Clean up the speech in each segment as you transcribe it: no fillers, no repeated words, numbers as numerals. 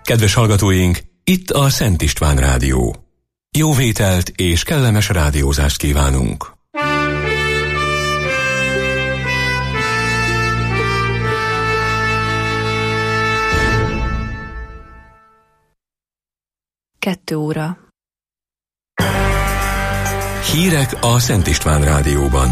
Kedves hallgatóink, itt a Szent István Rádió. Jó vételt és kellemes rádiózást kívánunk! Kettő óra. Hírek a Szent István Rádióban.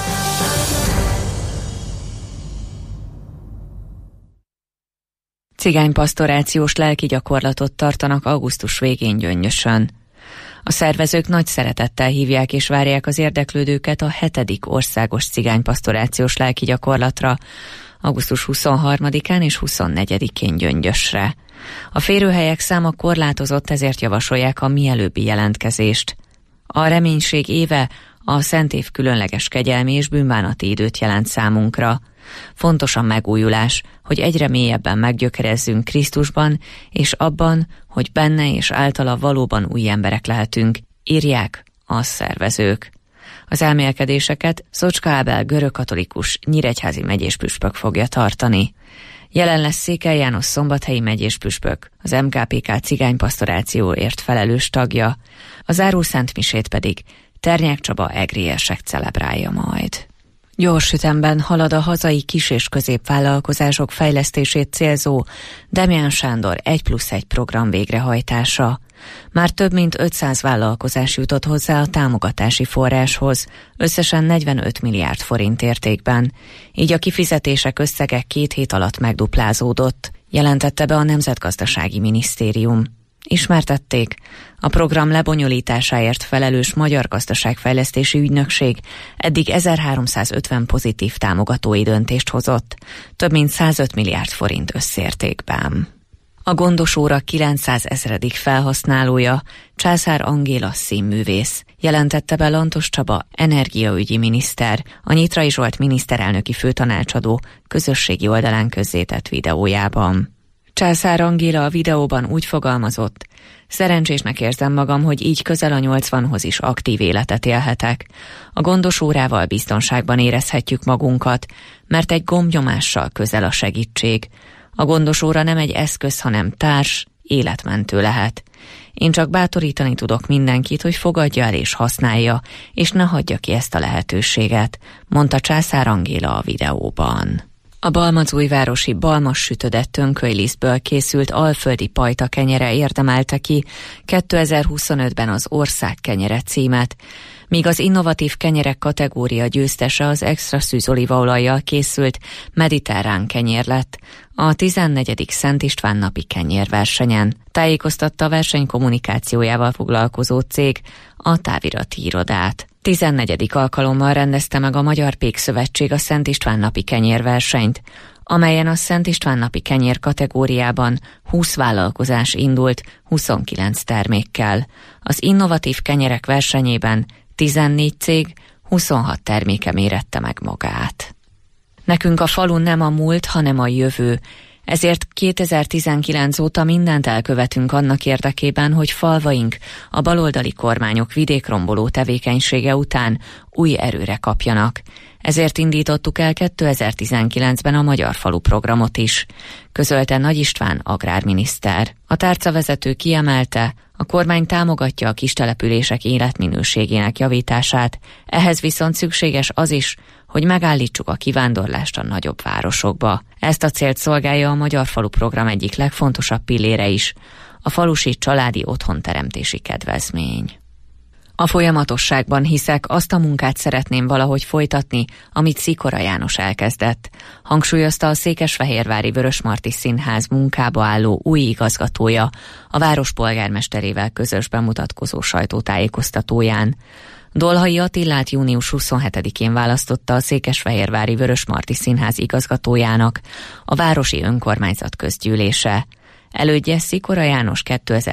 Cigánypastorációs lelki gyakorlatot tartanak augusztus végén Gyöngyösön. A szervezők nagy szeretettel hívják és várják az érdeklődőket a 7. országos cigánypastorációs lelki gyakorlatra, augusztus 23-án és 24-én Gyöngyösre. A férőhelyek száma korlátozott, ezért javasolják a mielőbbi jelentkezést. A reménység éve a Szentév különleges kegyelmi és bűnbánati időt jelent számunkra. Fontos a megújulás, hogy egyre mélyebben meggyökerezzünk Krisztusban, és abban, hogy benne és általa valóban új emberek lehetünk, írják a szervezők. Az elmélkedéseket Szocska Ábel görögkatolikus nyíregyházi megyéspüspök fogja tartani. Jelen lesz Székely János szombathelyi megyéspüspök, az MKPK cigánypastorációért felelős tagja, a záró szentmisét pedig Ternyák Csaba egriesek celebrálja majd. Gyors ütemben halad a hazai kis- és középvállalkozások fejlesztését célzó Demján Sándor 1+1 program végrehajtása. Már több mint 500 vállalkozás jutott hozzá a támogatási forráshoz, összesen 45 milliárd forint értékben. Így a kifizetések összege 2 hét alatt megduplázódott, jelentette be a Nemzetgazdasági Minisztérium. Ismertették, a program lebonyolításáért felelős Magyar Gazdaságfejlesztési Ügynökség eddig 1350 pozitív támogatói döntést hozott, több mint 105 milliárd forint összértékben. A Gondos óra 900 000. felhasználója Császár Angéla színművész, jelentette be Lantos Csaba energiaügyi miniszter, a Nyitrai Zsolt miniszterelnöki főtanácsadó közösségi oldalán közzétett videójában. Császár Angéla a videóban úgy fogalmazott: szerencsésnek érzem magam, hogy így közel a 80-hoz is aktív életet élhetek. A Gondos órával biztonságban érezhetjük magunkat, mert egy gombnyomással közel a segítség. A Gondos óra nem egy eszköz, hanem társ, életmentő lehet. Én csak bátorítani tudok mindenkit, hogy fogadja el és használja, és ne hagyja ki ezt a lehetőséget, mondta Császár Angéla a videóban. A balmazújvárosi Balmas sütödett tönkölylisztből készült alföldi pajta kenyere érdemelte ki 2025-ben az Ország kenyere címet, míg az innovatív kenyerek kategória győztese az extra szűzolívaolajjal készült mediterrán kenyér lett a 14. Szent István napi kenyérversenyen, tájékoztatta a verseny kommunikációjával foglalkozó cég a távirati irodát. 14. alkalommal rendezte meg a Magyar Pékszövetség a Szent István napi kenyérversenyt, amelyen a Szent István napi kenyér kategóriában 20 vállalkozás indult 29 termékkel. Az innovatív kenyerek versenyében 14 cég 26 terméke mérette meg magát. Nekünk a falu nem a múlt, hanem a jövő. Ezért 2019 óta mindent elkövetünk annak érdekében, hogy falvaink a baloldali kormányok vidékromboló tevékenysége után új erőre kapjanak. Ezért indítottuk el 2019-ben a Magyar Falu programot is, közölte Nagy István agrárminiszter. A tárcavezető kiemelte, a kormány támogatja a kistelepülések életminőségének javítását, ehhez viszont szükséges az is, hogy megállítsuk a kivándorlást a nagyobb városokba. Ezt a célt szolgálja a Magyar Falu program egyik legfontosabb pillére is, a falusi családi otthonteremtési kedvezmény. A folyamatosságban hiszek, azt a munkát szeretném valahogy folytatni, amit Szikora János elkezdett, hangsúlyozta a Székesfehérvári Vörösmarty Színház munkába álló új igazgatója a város polgármesterével közös bemutatkozó sajtótájékoztatóján. Dolhai Attilát június 27-én választotta a Székesfehérvári Vörösmarty Színház igazgatójának a városi önkormányzat közgyűlése. Elődje Szikora János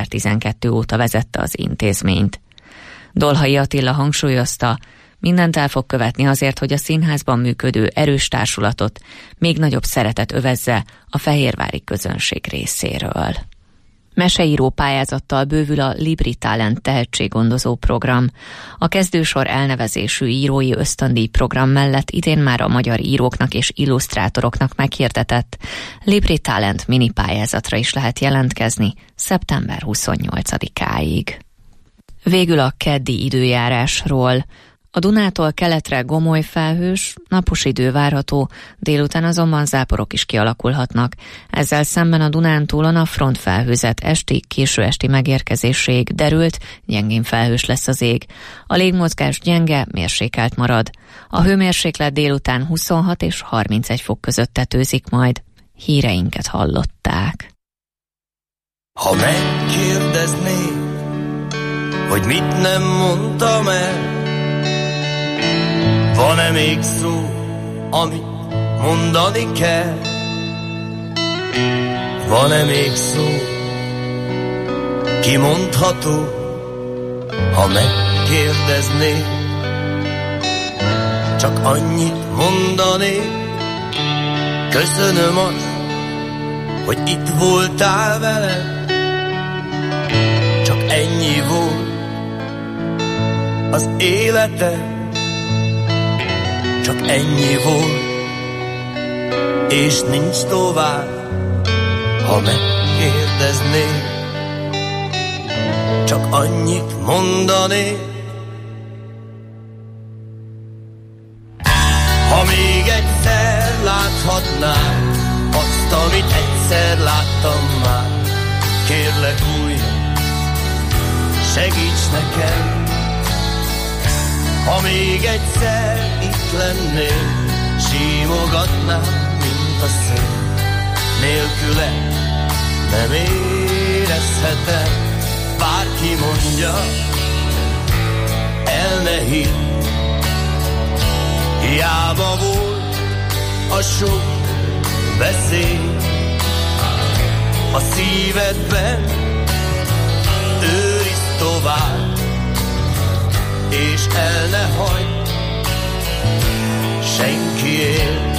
2012 óta vezette az intézményt. Dolhai Attila hangsúlyozta, mindent el fog követni azért, hogy a színházban működő erős társulatot még nagyobb szeretet övezze a fehérvári közönség részéről. Meseíró pályázattal bővül a Libri Talent tehetséggondozó program. A kezdősor elnevezésű írói ösztöndíj program mellett idén már a magyar íróknak és illusztrátoroknak meghirdetett Libri Talent mini pályázatra is lehet jelentkezni szeptember 28-áig. Végül a keddi időjárásról. A Dunától keletre gomoly felhős, napos idő várható, délután azonban záporok is kialakulhatnak. Ezzel szemben a Dunántúlon a frontfelhőzet késő esti megérkezéséig derült, gyengén felhős lesz az ég. A légmozgás gyenge, mérsékelt marad. A hőmérséklet délután 26 és 31 fok között tetőzik majd. Híreinket hallották. Ha megkérdeznék, hogy mit nem mondtam el, van-e még szó, amit mondani kell? Van-e még szó, kimondható, ha megkérdeznék? Csak annyit mondanék, köszönöm azt, hogy itt voltál velem. Csak ennyi volt az életem, csak ennyi volt, és nincs tovább, ha megkérdeznék. Csak annyit mondanék, ha még egyszer láthatnám azt, amit egyszer láttam már, kérlek újra, segíts nekem. Ha még egyszer itt lennél, símogatnám, mint a szél. Nélküle nem érezhetem, bárki mondja, el ne hidd. Hiába volt a sok beszél, a szívedben őrizd tovább, és el ne hagyd senkiért.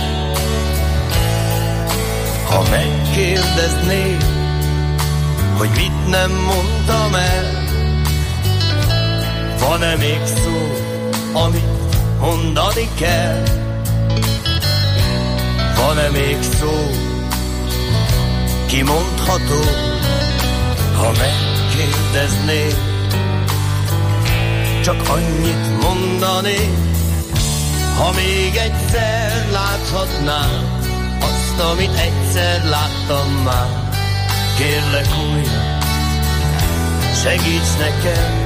Ha megkérdeznéd, hogy mit nem mondtam el, van-e még szó, amit mondani kell? Van-e még szó, kimondható, ha megkérdeznéd? Csak annyit mondanék, ha még egyszer láthatnám azt, amit egyszer láttam már, kérlek újra, segíts nekem.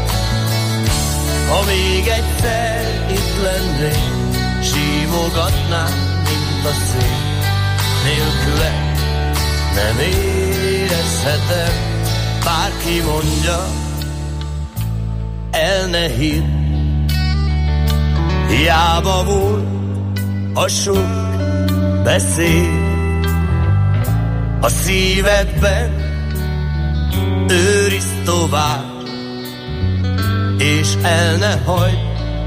Ha még egyszer itt lennék, símogatnám, mint a szél. Nélküle nem érezhetem, bárki mondja, el ne hidd. Hiába volt a sok beszél, a szívedben őrizd tovább, és el ne hagyd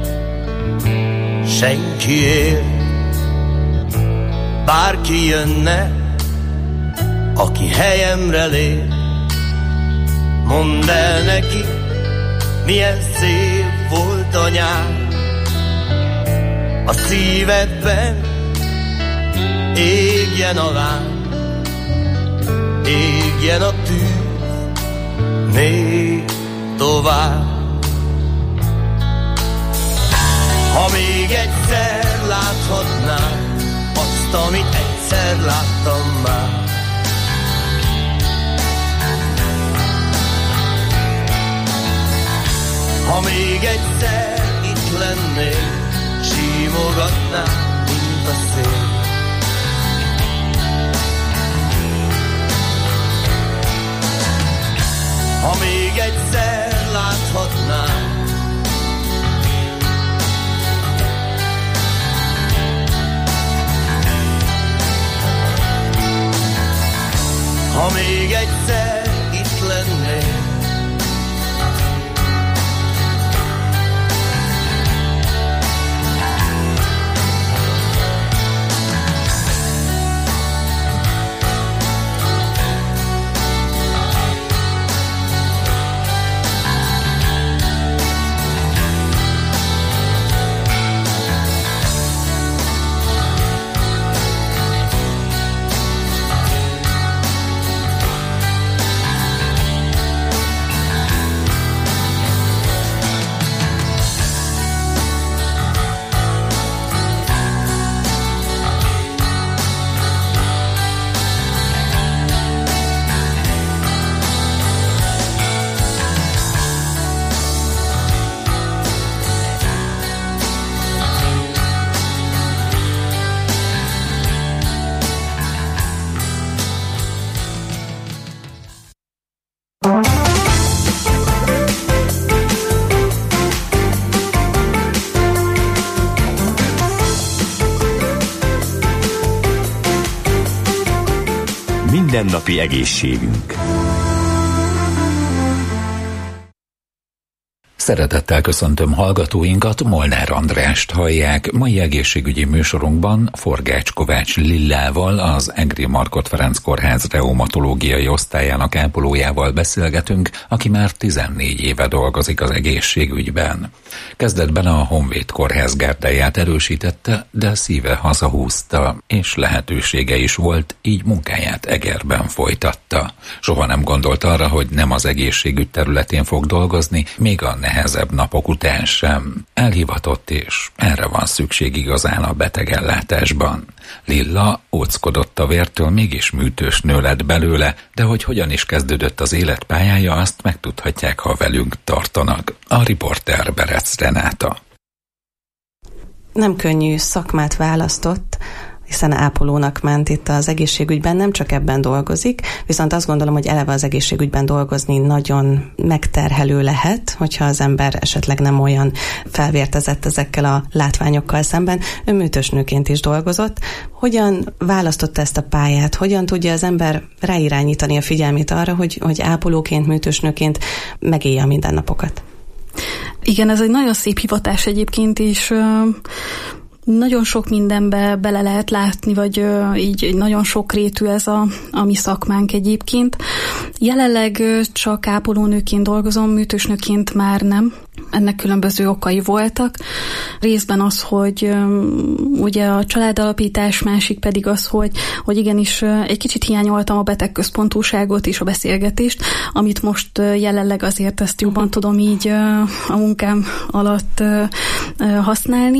senkiért. Bárki jönne, aki helyemre lép, mondd el neki, milyen szép volt a nyár. A szívedben égjen a láng, égjen a tűz még tovább. Ha még egyszer láthatnám azt, amit egyszer láttam már, ha még egyszer itt lennék, símogatnám, mint a szél. Ha még egyszer láthatnám, ha még egyszer itt lennék, mindennapi egészségünk. Szeretettel köszöntöm hallgatóinkat, Molnár Andrást hallják. Mai egészségügyi műsorunkban Forgács Kovács Lillával, az Egri Markhot Ferenc Kórház reumatológiai osztályának ápolójával beszélgetünk, aki már 14 éve dolgozik az egészségügyben. Kezdetben a Honvéd Kórház gárdáját erősítette, de szíve hazahúzta, és lehetősége is volt, így munkáját Egerben folytatta. Soha nem gondolt arra, hogy nem az egészségügy területén fog dolgozni, még a nehezebb napok után sem. Elhivatott, és erre van szükség igazán a betegellátásban. Lilla óckodott a vértől, mégis műtős nő lett belőle, de hogy hogyan is kezdődött az életpályája, azt megtudhatják, ha velünk tartanak. A riporter Berec Renáta. Nem könnyű szakmát választott, hiszen ápolónak ment itt az egészségügyben, nem csak ebben dolgozik, viszont azt gondolom, hogy eleve az egészségügyben dolgozni nagyon megterhelő lehet, hogyha az ember esetleg nem olyan felvértezett ezekkel a látványokkal szemben. Ő műtősnőként is dolgozott. Hogyan választotta ezt a pályát? Hogyan tudja az ember ráirányítani a figyelmét arra, hogy ápolóként, műtősnőként megélje a mindennapokat? Igen, ez egy nagyon szép hivatás egyébként is. Nagyon sok mindenbe bele lehet látni, vagy így nagyon sokrétű ez a mi szakmánk egyébként. Jelenleg csak ápolónőként dolgozom, műtősnőként már nem. Ennek különböző okai voltak. Részben az, hogy ugye a családalapítás, másik pedig az, hogy igenis egy kicsit hiányoltam a betegközpontúságot és a beszélgetést, amit most jelenleg azért ezt jobban tudom így a munkám alatt használni.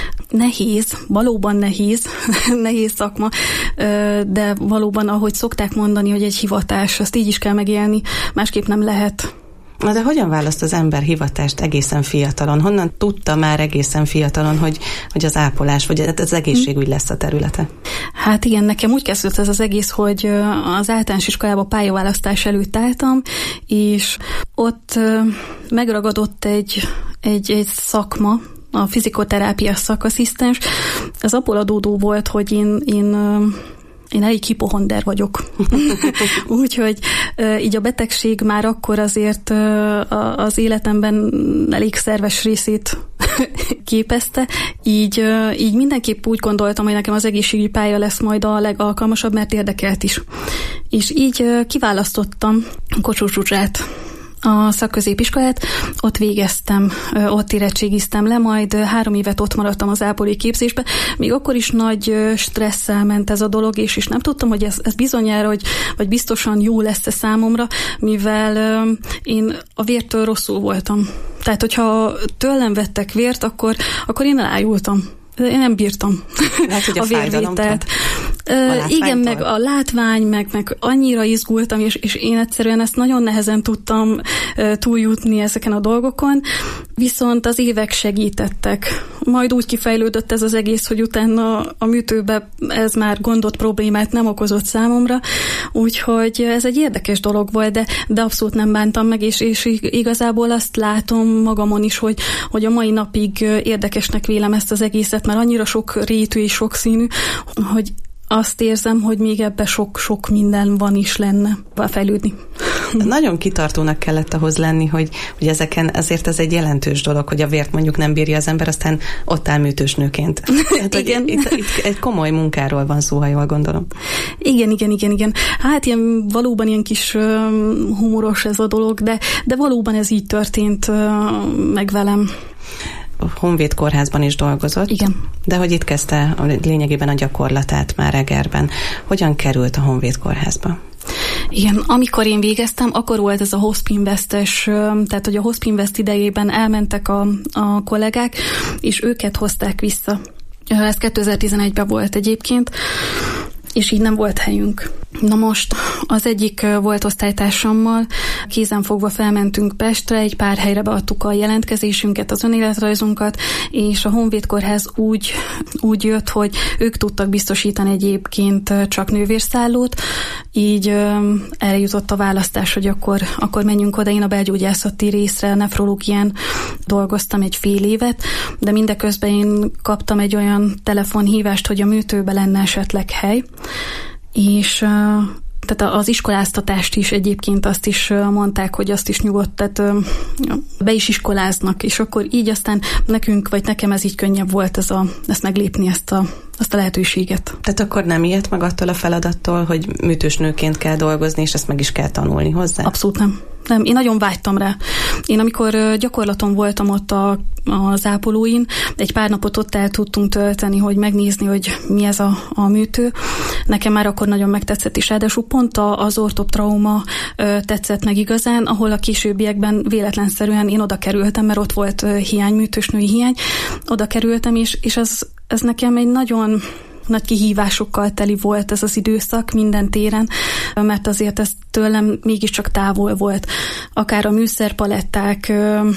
Nehéz, valóban nehéz szakma, de valóban, ahogy szokták mondani, hogy egy hivatás, azt így is kell megélni, másképp nem lehet. Na de hogyan választ az ember hivatást egészen fiatalon? Honnan tudta már egészen fiatalon, hogy az ápolás, vagy az egészségügy lesz a területe? Hát igen, nekem úgy kezdődött ez az egész, hogy az általános iskolában pályaválasztás előtt álltam, és ott megragadott egy szakma, a fizikoterápia szakasszisztens. Ez abból adódó volt, hogy én elég hipohonder vagyok. Úgyhogy így a betegség már akkor azért az életemben elég szerves részét képezte. Így mindenképp úgy gondoltam, hogy nekem az egészségügyi pálya lesz majd a legalkalmasabb, mert érdekelt is. És így kiválasztottam Kocsó Zsuzsát, a szakközépiskolát, ott végeztem, ott érettségiztem le, majd 3 évet ott maradtam az ápolói képzésbe. Még akkor is nagy stresszel ment ez a dolog, és nem tudtam, hogy ez bizonyára, vagy biztosan jó lesz-e számomra, mivel én a vértől rosszul voltam. Tehát, hogyha tőlem vettek vért, akkor én elájultam. Én nem bírtam a vérvételt. Igen, meg a látvány, meg annyira izgultam, és én egyszerűen ezt nagyon nehezen tudtam túljutni ezeken a dolgokon, viszont az évek segítettek. Majd úgy kifejlődött ez az egész, hogy utána a műtőbe ez már gondot, problémát nem okozott számomra, úgyhogy ez egy érdekes dolog volt, de abszolút nem bántam meg, és igazából azt látom magamon is, hogy a mai napig érdekesnek vélem ezt az egészet, mert annyira sok rétű és sokszínű, hogy azt érzem, hogy még ebbe sok minden van is lenne fejlődni. Nagyon kitartónak kellett ahhoz lenni, hogy ezeken, azért ez egy jelentős dolog, hogy a vért mondjuk nem bírja az ember, aztán ott áll műtősnőként. Hát, igen. Itt egy komoly munkáról van szó, ha jól gondolom. Igen. Hát valóban ilyen kis humoros ez a dolog, de valóban ez így történt meg velem. Honvéd Kórházban is dolgozott. Igen. De hogy itt kezdte lényegében a gyakorlatát már Egerben. Hogyan került a Honvéd Kórházba? Igen, amikor én végeztem, akkor volt ez a Hospinvest-es, tehát hogy a Hospinvest idejében elmentek a kollégák, és őket hozták vissza. Ez 2011-ben volt egyébként, és így nem volt helyünk. Na most az egyik volt osztálytársammal, kézenfogva felmentünk Pestre, egy pár helyre beadtuk a jelentkezésünket, az önéletrajzunkat, és a Honvéd Kórház úgy jött, hogy ők tudtak biztosítani egyébként csak nővérszállót, így erre jutott a választás, hogy akkor menjünk oda. Én a belgyógyászati részre, nefrológián dolgoztam egy fél évet, de mindeközben én kaptam egy olyan telefonhívást, hogy a műtőbe lenne esetleg hely, és tehát az iskoláztatást is egyébként azt is mondták, hogy azt is nyugodt, tehát be is iskoláznak, és akkor így aztán nekünk, vagy nekem ez így könnyebb volt ezt meglépni, azt a lehetőséget. Tehát akkor nem ijedt meg attól a feladattól, hogy műtősnőként kell dolgozni, és ezt meg is kell tanulni hozzá? Abszolút nem. Nem, én nagyon vágytam rá. Én amikor gyakorlaton voltam ott az ápolóin, egy pár napot ott el tudtunk tölteni, hogy megnézni, hogy mi ez a műtő. Nekem már akkor nagyon megtetszett, és ráadásul pont az ortoptrauma tetszett meg igazán, ahol a későbbiekben véletlenszerűen én oda kerültem, mert ott volt hiány, műtősnői hiány. Oda kerültem, és ez nekem egy nagyon nagy kihívásokkal teli volt ez az időszak minden téren, mert azért ez tőlem mégiscsak távol volt. Akár a műszerpaletták,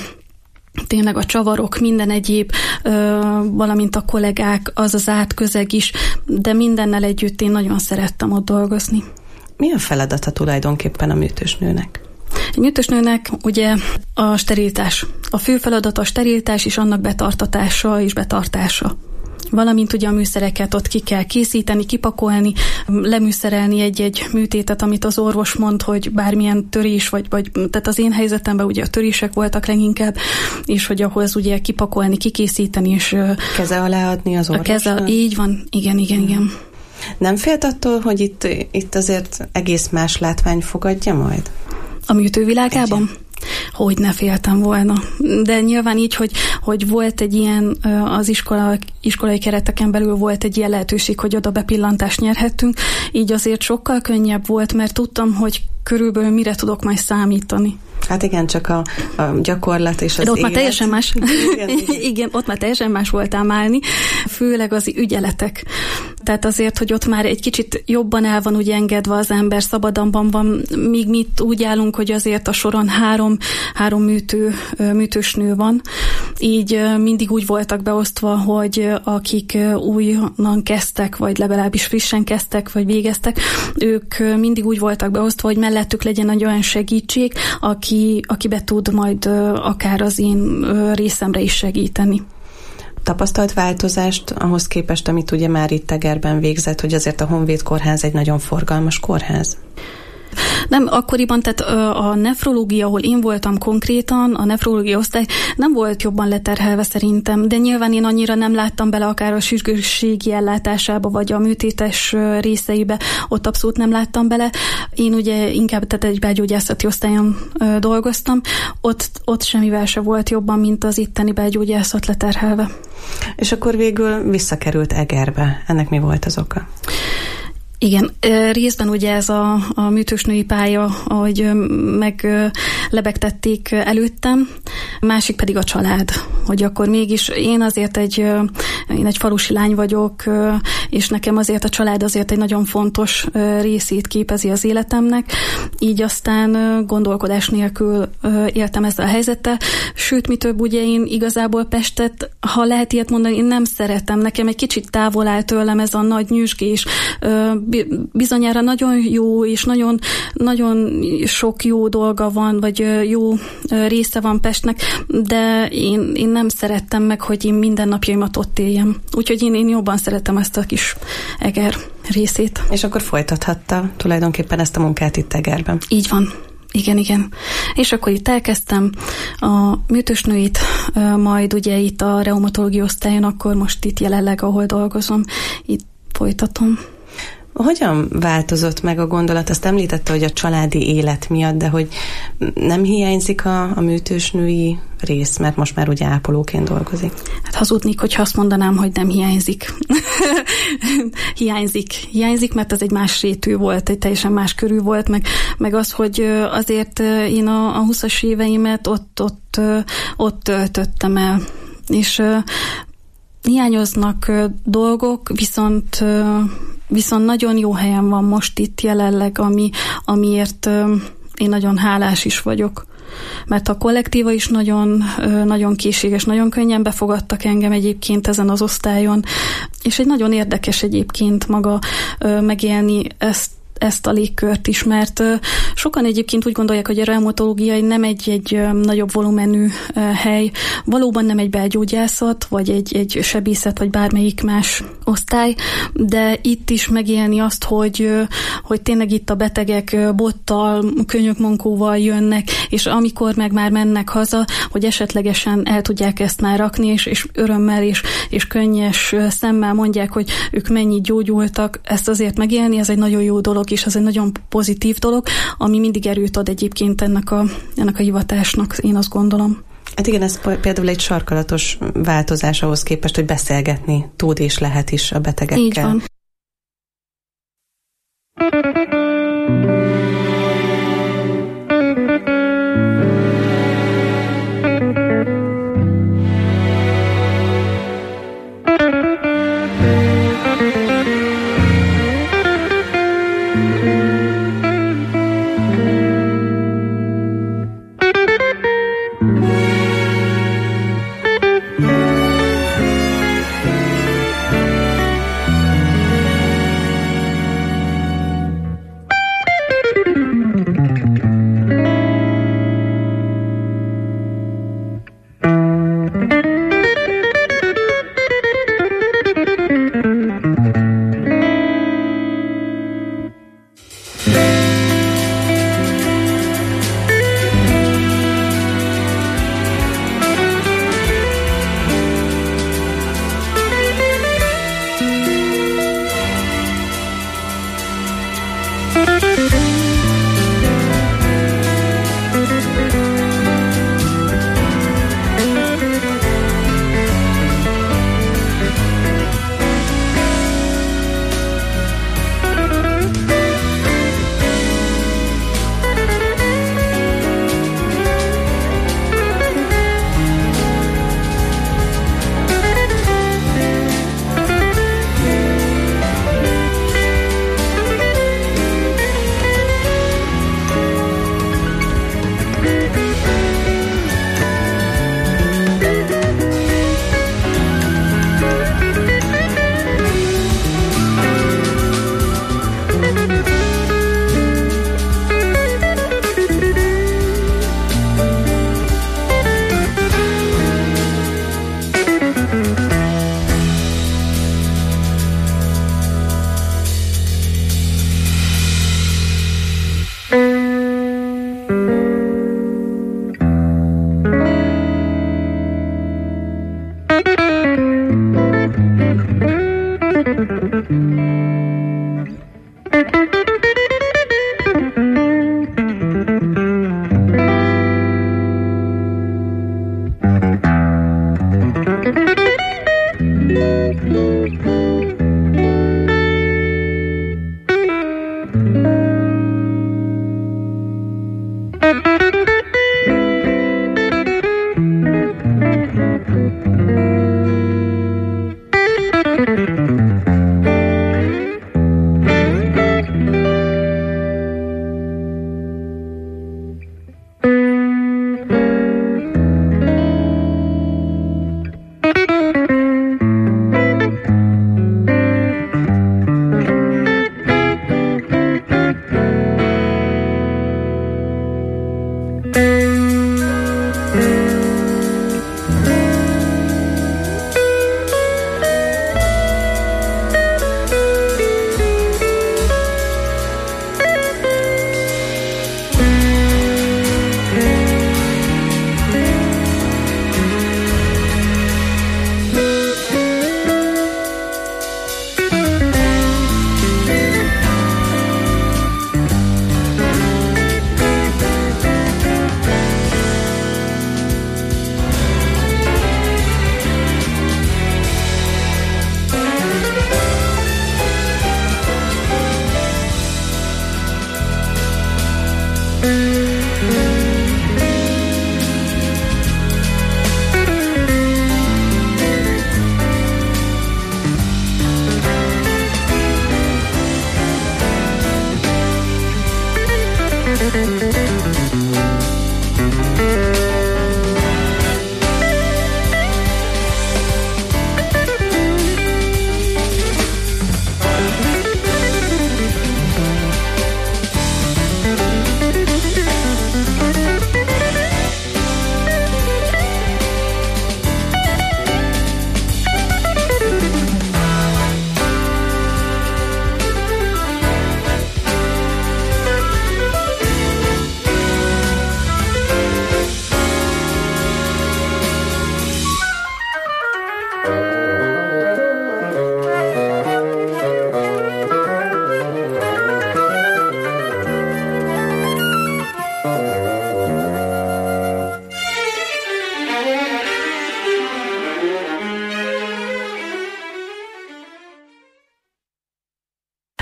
tényleg a csavarok, minden egyéb, valamint a kollégák, az zárt közeg is, de mindennel együtt én nagyon szerettem ott dolgozni. Mi a feladata tulajdonképpen a műtősnőnek? A műtősnőnek ugye a sterilitás. A fő feladata a sterilitás és annak betartatása és betartása. Valamint ugye a műszereket ott ki kell készíteni, kipakolni, leműszerelni egy-egy műtétet, amit az orvos mond, hogy bármilyen törés, vagy tehát az én helyzetemben ugye a törések voltak leginkább, és hogy ahhoz ugye kipakolni, kikészíteni, és keze alá adni az orvosnak? Így van, igen. Nem félt attól, hogy itt azért egész más látvány fogadja majd? A műtővilágában? Hogy ne féltem volna. De nyilván így, hogy volt egy ilyen, az iskolai kereteken belül volt egy ilyen lehetőség, hogy oda bepillantást nyerhettünk, így azért sokkal könnyebb volt, mert tudtam, hogy körülbelül mire tudok majd számítani. Hát igen, csak a gyakorlat és az ott élet. Már teljesen más. Igen, ott már teljesen más voltál állni, főleg az ügyeletek. Tehát azért, hogy ott már egy kicsit jobban el van úgy engedve az ember, szabadabban van, míg mi úgy állunk, hogy azért a soron három műtősnő van. Így mindig úgy voltak beosztva, hogy akik újonnan kezdtek, vagy legalábbis frissen kezdtek, vagy végeztek, ők mindig úgy voltak beosztva, hogy mellettük legyen egy olyan segítség, akibe tud majd akár az én részemre is segíteni. Tapasztalt változást ahhoz képest, amit ugye már itt Egerben végzett, hogy azért a Honvéd Kórház egy nagyon forgalmas kórház? Nem, akkoriban, tehát a nefrológia, ahol én voltam konkrétan, a nefrológia osztály nem volt jobban leterhelve szerintem, de nyilván én annyira nem láttam bele akár a sürgősségi ellátásába, vagy a műtétes részeibe, ott abszolút nem láttam bele. Én ugye inkább tehát egy belgyógyászati osztályon dolgoztam, ott semmivel se volt jobban, mint az itteni belgyógyászat leterhelve. És akkor végül visszakerült Egerbe. Ennek mi volt az oka? Igen, részben ugye ez a műtősnői pálya, ahogy meglebegtették előttem, másik pedig a család, hogy akkor mégis én azért én egy falusi lány vagyok, és nekem azért a család azért egy nagyon fontos részét képezi az életemnek, így aztán gondolkodás nélkül éltem ezzel a helyzettel, sőt, mi több, ugye én igazából Pestet, ha lehet ilyet mondani, én nem szeretem, nekem egy kicsit távol áll tőlem ez a nagy nyüzsgés, bizonyára nagyon jó, és nagyon, nagyon sok jó dolga van, vagy jó része van Pestnek, de én nem szerettem meg, hogy én minden napjaimat ott éljem. Úgyhogy én jobban szeretem ezt a kis Eger részét. És akkor folytathatta tulajdonképpen ezt a munkát itt Egerben? Így van. Igen. És akkor itt elkezdtem a műtősnőit, majd ugye itt a reumatológiai osztályon, akkor most itt jelenleg, ahol dolgozom, itt folytatom. Hogyan változott meg a gondolat? Azt említette, hogy a családi élet miatt, de hogy nem hiányzik a műtősnői rész, mert most már ugye ápolóként dolgozik. Hát hazudnék, hogyha azt mondanám, hogy nem hiányzik. Hiányzik, mert ez egy más rétű volt, egy teljesen más körű volt, meg az, hogy azért én a 20-as éveimet ott töltöttem el. És hiányoznak dolgok, viszont nagyon jó helyen van most itt jelenleg, amiért én nagyon hálás is vagyok. Mert a kollektíva is nagyon, nagyon készséges, nagyon könnyen befogadtak engem egyébként ezen az osztályon, és egy nagyon érdekes egyébként maga megélni ezt a légkört is, mert sokan egyébként úgy gondolják, hogy a reumatológia nem egy nagyobb volumenű hely, valóban nem egy belgyógyászat, vagy egy sebészet, vagy bármelyik más osztály, de itt is megélni azt, hogy tényleg itt a betegek bottal, könyökmankóval jönnek, és amikor meg már mennek haza, hogy esetlegesen el tudják ezt már rakni, és örömmel és könnyes szemmel mondják, hogy ők mennyit gyógyultak, ezt azért megélni, ez egy nagyon jó dolog, és ez egy nagyon pozitív dolog, ami mindig erőt ad egyébként ennek a hivatásnak, én azt gondolom. Hát igen, ez például egy sarkalatos változás ahhoz képest, hogy beszélgetni tud és lehet is a betegekkel. Így van.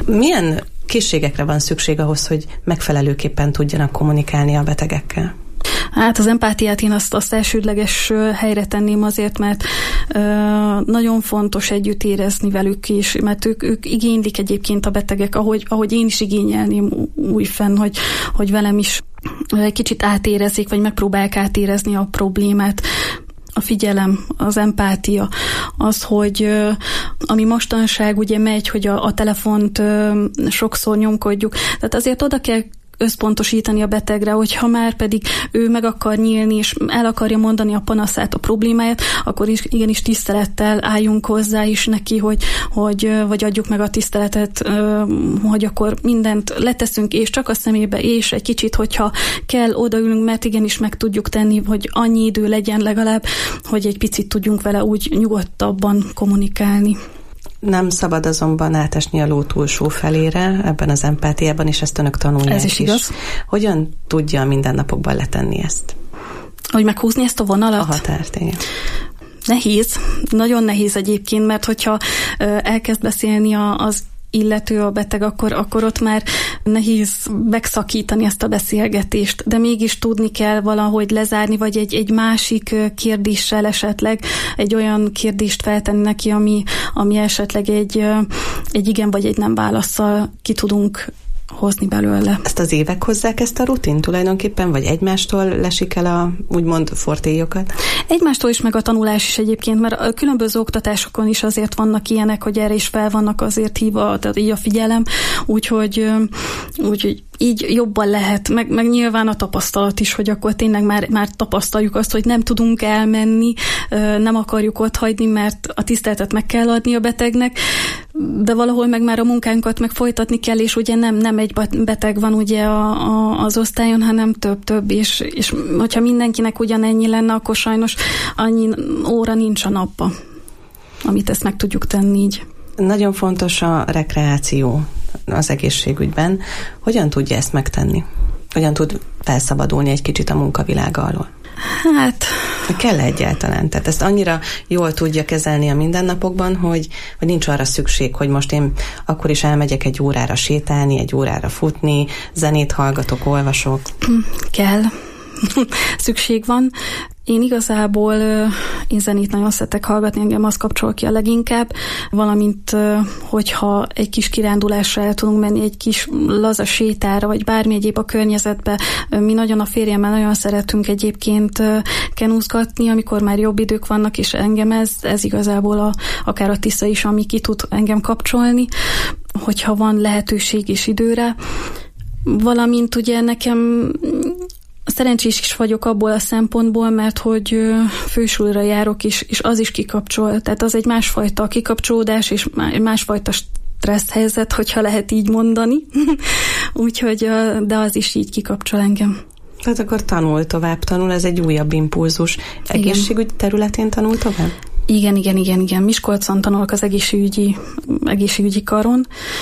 Milyen készségekre van szükség ahhoz, hogy megfelelőképpen tudjanak kommunikálni a betegekkel? Hát az empátiát én azt elsődleges helyre tenném azért, mert nagyon fontos együtt érezni velük is, mert ők igénylik egyébként a betegek, ahogy én is igényelném újfenn, hogy velem is egy kicsit átérezzék, vagy megpróbálják átérezni a problémát. A figyelem, az empátia, az, hogy ami mostanság ugye megy, hogy a telefont sokszor nyomkodjuk, tehát azért oda kell összpontosítani a betegre, hogyha már pedig ő meg akar nyílni, és el akarja mondani a panaszát, a problémáját, akkor is igenis tisztelettel álljunk hozzá is neki, vagy adjuk meg a tiszteletet, hogy akkor mindent leteszünk, és csak a szemébe, és egy kicsit, hogyha kell, odaülünk, mert igenis meg tudjuk tenni, hogy annyi idő legyen legalább, hogy egy picit tudjunk vele úgy nyugodtabban kommunikálni. Nem szabad azonban átesni a ló túlsó felére ebben az empátiában, és ezt önök tanulják is. Ez is igaz. Hogyan tudja a mindennapokban letenni ezt? Hogy meghúzni ezt a vonalat? A határt, igen. Nehéz, nagyon nehéz egyébként, mert hogyha elkezd beszélni az illető, a beteg, akkor ott már nehéz megszakítani ezt a beszélgetést, de mégis tudni kell valahogy lezárni, vagy egy másik kérdéssel esetleg egy olyan kérdést feltenni neki, ami esetleg egy igen vagy egy nem válasszal ki tudunk hozni belőle. Ezt az évek hozzák ezt a rutin tulajdonképpen, vagy egymástól lesik el a úgymond fortélyokat? Egymástól is, meg a tanulás is egyébként, mert a különböző oktatásokon is azért vannak ilyenek, hogy erre is fel vannak azért hívva, tehát így a figyelem, úgyhogy így jobban lehet, meg nyilván a tapasztalat is, hogy akkor tényleg már tapasztaljuk azt, hogy nem tudunk elmenni, nem akarjuk otthagyni, mert a tiszteletet meg kell adni a betegnek, de valahol meg már a munkánkat meg folytatni kell, és ugye nem egy beteg van ugye az osztályon, hanem több, és hogyha mindenkinek ugyanennyi lenne, akkor sajnos annyi óra nincs a napban, amit ezt meg tudjuk tenni így. Nagyon fontos a rekreáció az egészségügyben. Hogyan tudja ezt megtenni? Hogyan tud felszabadulni egy kicsit a munkavilága alól? Hát... Kell egyáltalán? Tehát ezt annyira jól tudja kezelni a mindennapokban, hogy nincs arra szükség, hogy most én akkor is elmegyek egy órára sétálni, egy órára futni, zenét hallgatok, olvasok. Kell. Szükség van. Én igazából én zenét nagyon szeretek hallgatni, engem az kapcsol ki a leginkább, valamint hogyha egy kis kirándulásra el tudunk menni, egy kis laza sétára, vagy bármi egyéb a környezetbe. Mi nagyon a férjemmel nagyon szeretünk egyébként kenúzgatni, amikor már jobb idők vannak, és engem ez igazából akár a Tisza is, ami ki tud engem kapcsolni, hogyha van lehetőség és időre. Valamint ugye nekem szerencsés is vagyok abból a szempontból, mert hogy fősúlyra járok, és az is kikapcsol. Tehát az egy másfajta kikapcsolódás, és másfajta stressz helyzet, hogyha lehet így mondani. Úgyhogy, de az is így kikapcsol engem. Tehát akkor tovább tanul, ez egy újabb impulzus. Egészségügy területén tanul tovább? Igen. Miskolcon tanulok az egészségügyi karon.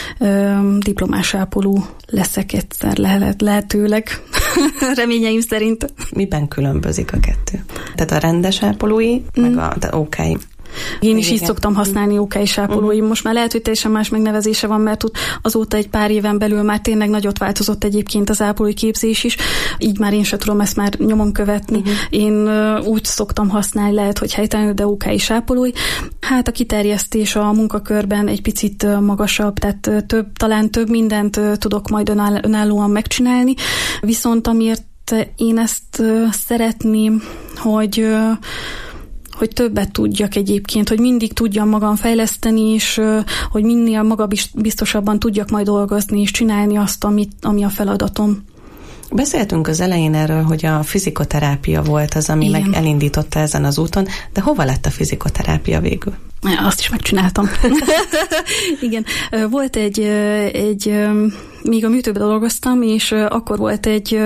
Diplomás ápoló leszek egyszer, lehetőleg. Reményeim szerint. Miben különbözik a kettő? Tehát a rendes ápolói, meg a OK-i. Én is így szoktam használni OK-i ápolói. Most már lehet, hogy teljesen más megnevezése van, mert azóta egy pár éven belül már tényleg nagyot változott egyébként az ápolói képzés is. Így már én sem tudom ezt már nyomon követni. Én úgy szoktam használni, lehet, hogy helytelenül, de OK-i ápolói. Hát a kiterjesztés a munkakörben egy picit magasabb, tehát talán több mindent tudok majd önállóan megcsinálni. Viszont amiért én ezt szeretném, hogy többet tudjak egyébként, hogy mindig tudjam magam fejleszteni, és hogy minél magabiztosabban tudjak majd dolgozni, és csinálni azt, ami a feladatom. Beszéltünk az elején erről, hogy a fizikoterápia volt az, ami meg elindította ezen az úton, de hova lett a fizikoterápia végül? Azt is megcsináltam. Igen. Volt még a műtőben dolgoztam, és akkor volt egy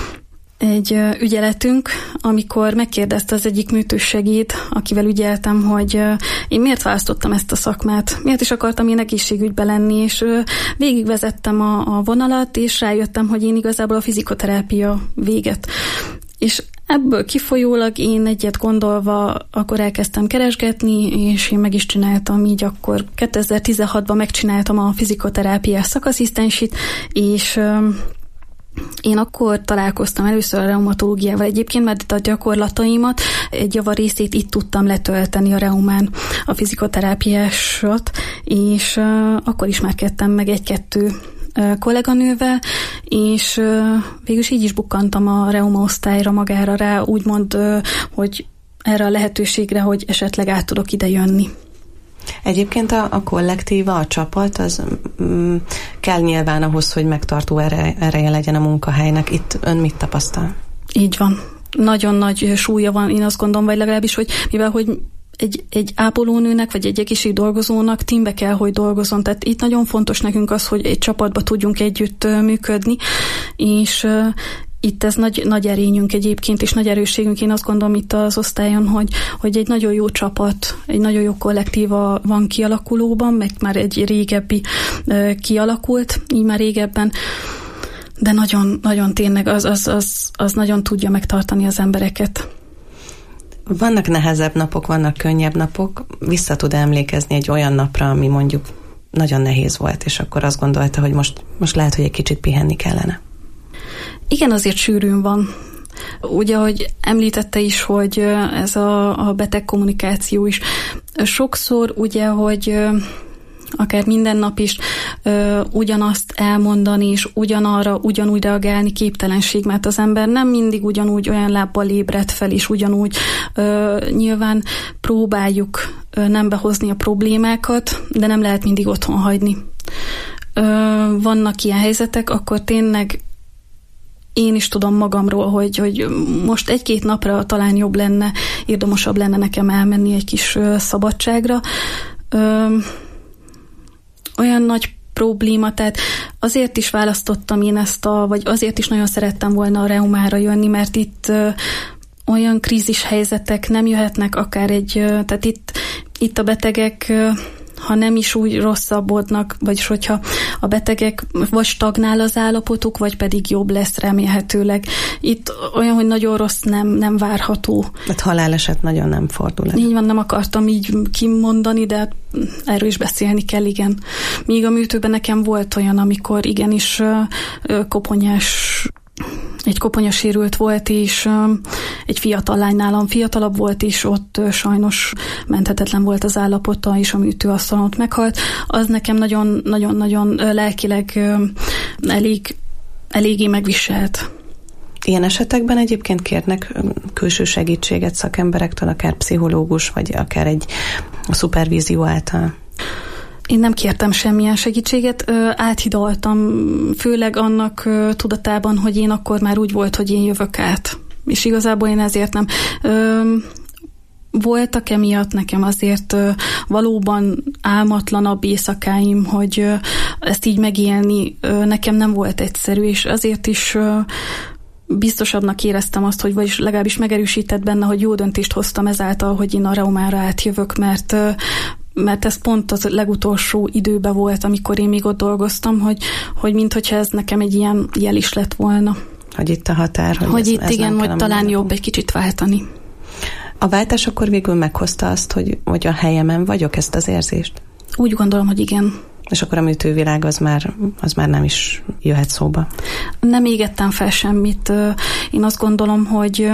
ügyeletünk, amikor megkérdezte az egyik műtősegéd, akivel ügyeltem, hogy én miért választottam ezt a szakmát, miért is akartam én egészségügyben lenni, és végigvezettem a vonalat, és rájöttem, hogy én igazából a fizikoterápia véget. És Ebből kifolyólag én egyet gondolva akkor elkezdtem keresgetni, és én meg is csináltam így akkor 2016-ban megcsináltam a fizikoterápiás szakasszisztensit, és én akkor találkoztam először a reumatológiával egyébként, mert a gyakorlataimat egy javarészét itt tudtam letölteni a reumán, a fizikoterápiásot, és akkor ismerkedtem meg egy-kettő kolléganővel, és végülis így is bukkantam a reuma osztályra magára rá, úgymond, hogy erre a lehetőségre, hogy esetleg át tudok ide jönni. Egyébként a kollektíva, a csapat, az kell nyilván ahhoz, hogy megtartó ereje legyen a munkahelynek. Itt ön mit tapasztal? Így van. Nagyon nagy súlya van, én azt gondolom, vagy legalábbis, hogy mivel, hogy egy ápolónőnek, vagy egy egészségdolgozónak teambe kell, hogy dolgozzon. Tehát itt nagyon fontos nekünk az, hogy egy csapatba tudjunk együtt működni, és itt ez nagy erényünk egyébként, és nagy erősségünk. Én azt gondolom itt az osztályon, hogy egy nagyon jó csapat, egy nagyon jó kollektíva van kialakulóban, meg már egy régebbi kialakult, így már régebben, de nagyon, nagyon tényleg az nagyon tudja megtartani az embereket. Vannak nehezebb napok, vannak könnyebb napok. Vissza tud emlékezni egy olyan napra, ami mondjuk nagyon nehéz volt, és akkor azt gondolta, hogy most lehet, hogy egy kicsit pihenni kellene. Igen, azért sűrűn van. Ugye, ahogy említette is, hogy ez a beteg kommunikáció is. Sokszor ugye, hogy akár minden nap is ugyanazt elmondani, és ugyanúgy reagálni képtelenség, mert az ember nem mindig ugyanúgy olyan lábbal ébred fel, és ugyanúgy nyilván próbáljuk nem behozni a problémákat, de nem lehet mindig otthon hagyni. Vannak ilyen helyzetek, akkor tényleg én is tudom magamról, hogy most egy-két napra talán jobb lenne, érdemosabb lenne nekem elmenni egy kis szabadságra. Olyan nagy probléma, tehát azért is választottam én vagy azért is nagyon szerettem volna a reumára jönni, mert itt olyan krízis helyzetek nem jöhetnek akár tehát itt a betegek, ha nem is úgy rosszabbodnak, vagyis hogyha a betegek vagy stagnál az állapotuk, vagy pedig jobb lesz remélhetőleg. Itt olyan, hogy nagyon rossz nem várható. Hát haláleset nagyon nem fordul el. Így van, nem akartam így kimondani, de erről is beszélni kell, igen. Míg a műtőben nekem volt olyan, amikor igenis egy koponyasérült volt, és egy fiatal lány nálam fiatalabb volt, és ott sajnos menthetetlen volt az állapota, és a műtőasszalon ott meghalt. Az nekem nagyon-nagyon lelkileg eléggé megviselt. Ilyen esetekben egyébként kérnek külső segítséget szakemberektől, akár pszichológus, vagy akár egy szupervízió által? Én nem kértem semmilyen segítséget, áthidaltam, főleg annak tudatában, hogy én akkor már úgy volt, hogy én jövök át. És igazából én ezért nem. Voltak emiatt nekem azért valóban álmatlanabb éjszakáim, hogy ezt így megélni nekem nem volt egyszerű, és azért is biztosabbnak éreztem azt, hogy vagyis legalábbis megerősített benne, hogy jó döntést hoztam ezáltal, hogy én a reumára átjövök, mert ez pont az legutolsó időben volt, amikor én még ott dolgoztam, hogy minthogyha ez nekem egy ilyen jel is lett volna. Hogy itt a határ. Hogy itt igen, hogy talán jobb egy kicsit váltani. A váltás akkor végül meghozta azt, hogy a helyemen vagyok, ezt az érzést? Úgy gondolom, hogy igen. És akkor a műtővilág az már nem is jöhet szóba? Nem égettem fel semmit. Én azt gondolom, hogy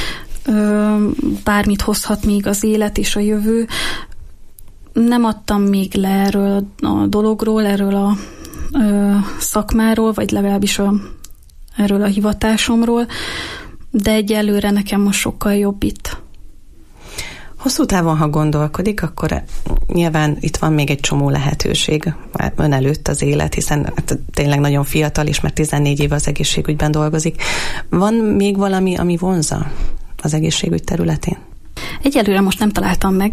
bármit hozhat még az élet és a jövő. Nem adtam még le erről a dologról, erről a szakmáról, vagy legalábbis erről a hivatásomról, de egyelőre nekem most sokkal jobb itt. Hosszú távon, ha gondolkodik, akkor nyilván itt van még egy csomó lehetőség ön előtt az élet, hiszen tényleg nagyon fiatal, és már 14 éve az egészségügyben dolgozik. Van még valami, ami vonzza az egészségügy területén? Egyelőre most nem találtam meg,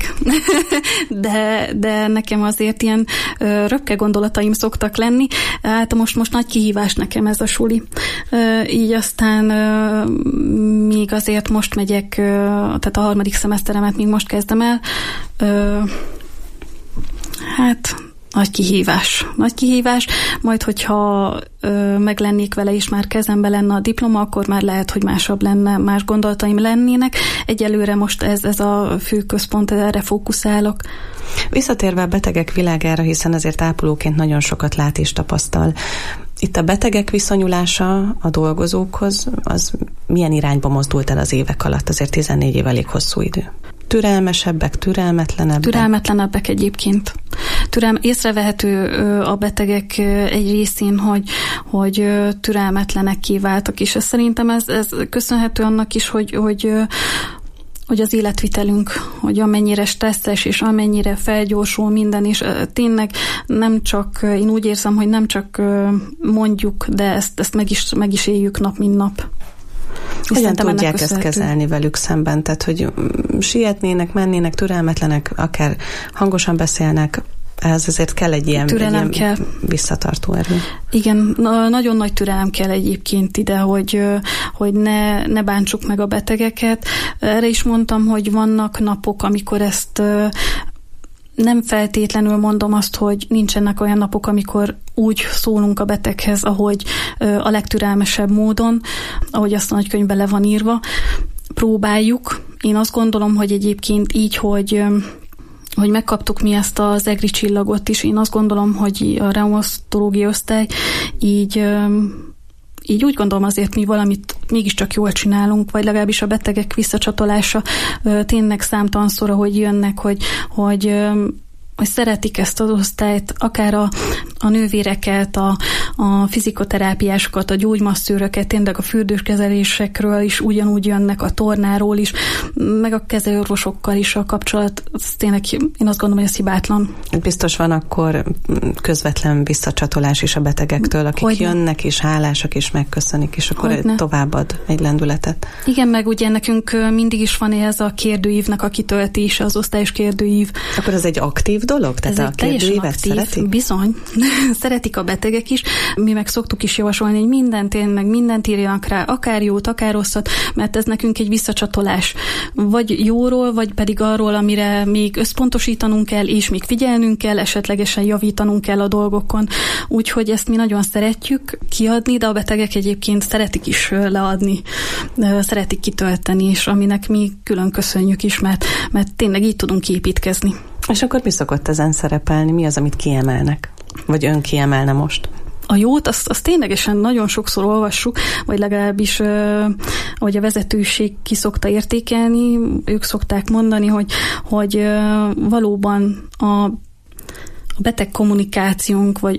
de nekem azért ilyen röpke gondolataim szoktak lenni. Hát most nagy kihívás nekem ez a suli. Így aztán még azért most megyek, tehát a 3. szemeszteremet még most kezdem el. Hát Nagy kihívás, majd hogyha meglennék vele, és már kezembe lenne a diploma, akkor már lehet, hogy másabb lenne, más gondolataim lennének. Egyelőre most ez a fő központ, erre fókuszálok. Visszatérve a betegek világára, hiszen azért ápolóként nagyon sokat lát és tapasztal. Itt a betegek viszonyulása a dolgozókhoz, az milyen irányba mozdult el az évek alatt? Azért 14 év elég hosszú idő. Türelmesebbek, türelmetlenebbek? Türelmetlenebbek egyébként. Észrevehető a betegek egy részén, hogy türelmetlenekké váltak, és szerintem ez köszönhető annak is, hogy az életvitelünk, hogy amennyire stresszes, és amennyire felgyorsul minden, és tényleg nem csak, én úgy érzem, hogy nem csak mondjuk, de ezt meg is éljük nap, mint nap. Hogyan tudják ezt kezelni velük szemben? Tehát, hogy sietnének, mennének, türelmetlenek, akár hangosan beszélnek, ehhez azért kell egy ilyen kell. Visszatartó erő. Igen, nagyon nagy türelem kell egyébként ide, hogy ne bántsuk meg a betegeket. Erre is mondtam, hogy vannak napok, amikor ezt nem feltétlenül mondom azt, hogy nincsenek olyan napok, amikor úgy szólunk a beteghez, ahogy a legtürelmesebb módon, ahogy azt a nagykönyvben le van írva. Próbáljuk. Én azt gondolom, hogy egyébként így, hogy megkaptuk mi ezt az EGRI csillagot is, én azt gondolom, hogy a reumatológiai osztály így úgy gondolom azért mi valamit mégiscsak jól csinálunk, vagy legalábbis a betegek visszacsatolása tényleg számtalanszor, hogy jönnek, hogy szeretik ezt az osztályt, akár a nővéreket, a fizikoterápiásokat, a gyógymasszőröket, tényleg a fürdőskezelésekről is ugyanúgy jönnek, a tornáról is, meg a kezelőorvosokkal is a kapcsolat, tényleg én azt gondolom, hogy ez hibátlan. Biztos van akkor közvetlen visszacsatolás is a betegektől, akik jönnek és hálásak és megköszönik, és akkor továbbad egy lendületet. Igen, meg ugye nekünk mindig is van ez a kérdőívnek a kitöltése, az osztályos kérdőív. Akkor ez egy aktív dolog? Tehát ez a kérdőívet szeretik? Bizony. Szeretik a betegek is. Mi meg szoktuk is javasolni, hogy mindent írjanak rá, akár jót, akár rosszat, mert ez nekünk egy visszacsatolás. Vagy jóról, vagy pedig arról, amire még összpontosítanunk kell, és még figyelnünk kell, esetlegesen javítanunk kell a dolgokon. Úgyhogy ezt mi nagyon szeretjük kiadni, de a betegek egyébként szeretik is leadni, szeretik kitölteni, és aminek mi külön köszönjük is, mert tényleg így tudunk építkezni. És akkor mi szokott ezen szerepelni? Mi az, amit kiemelnek? Vagy ön kiemelne most? A jót, azt ténylegesen nagyon sokszor olvassuk, vagy legalábbis, ahogy a vezetőség ki szokta értékelni, ők szokták mondani, hogy valóban a beteg kommunikációnk, vagy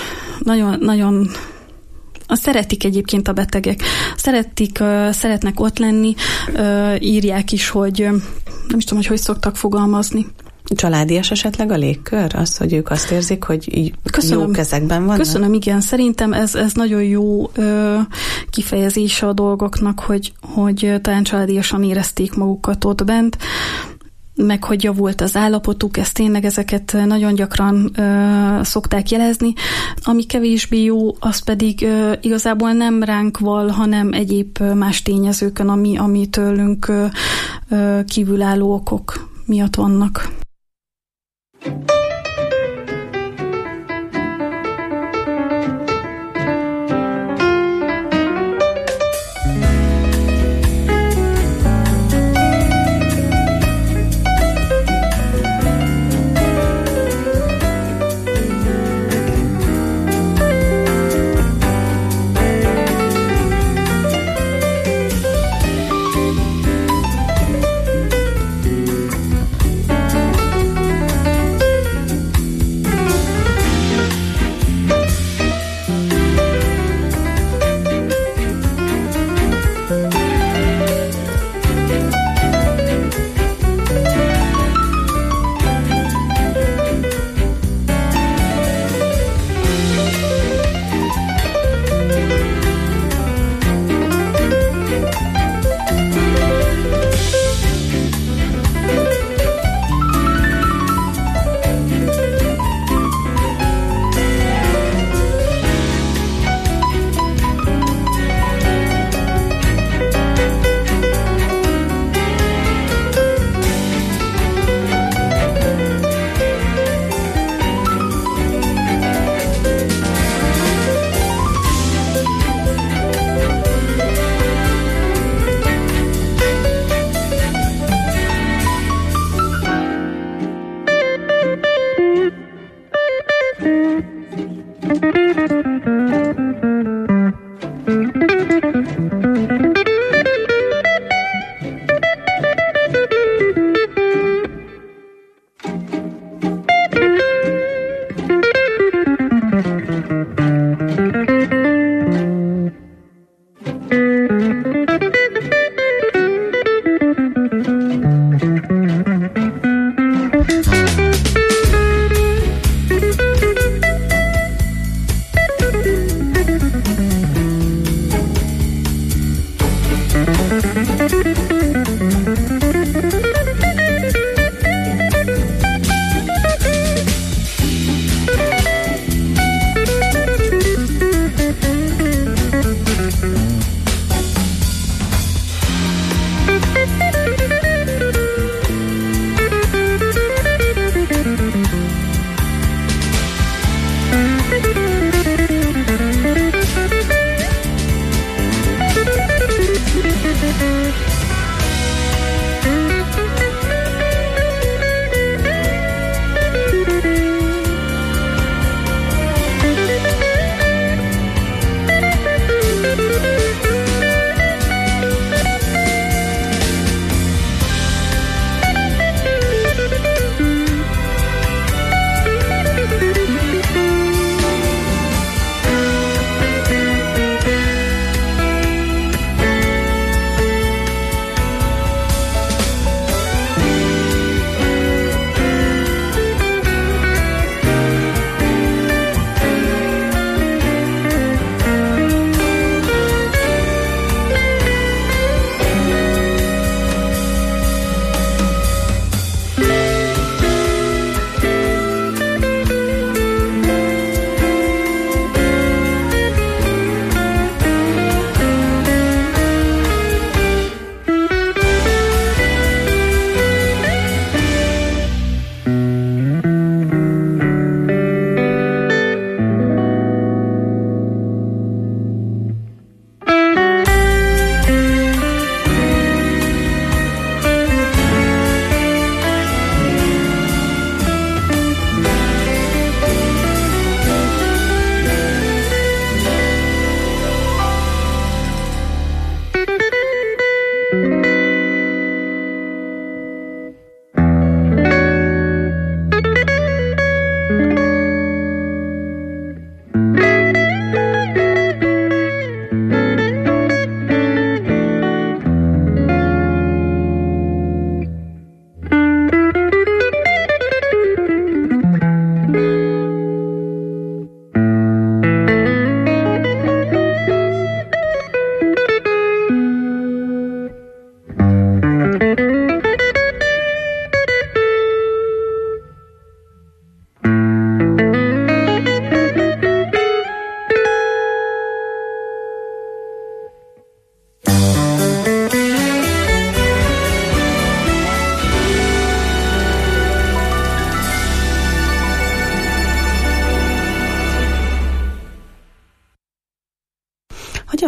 nagyon szeretik egyébként a betegek. Szeretnek ott lenni, írják is, hogy nem is tudom, hogy szoktak fogalmazni. Családias esetleg a légkör? Az, hogy ők azt érzik, hogy jó kezekben vannak? Köszönöm, igen. Szerintem ez nagyon jó kifejezése a dolgoknak, hogy talán családiasan érezték magukat ott bent, meg hogy javult az állapotuk, ezeket nagyon gyakran szokták jelezni. Ami kevésbé jó, az pedig igazából nem ránk val, hanem egyéb más tényezőkön, ami tőlünk kívülálló okok miatt vannak.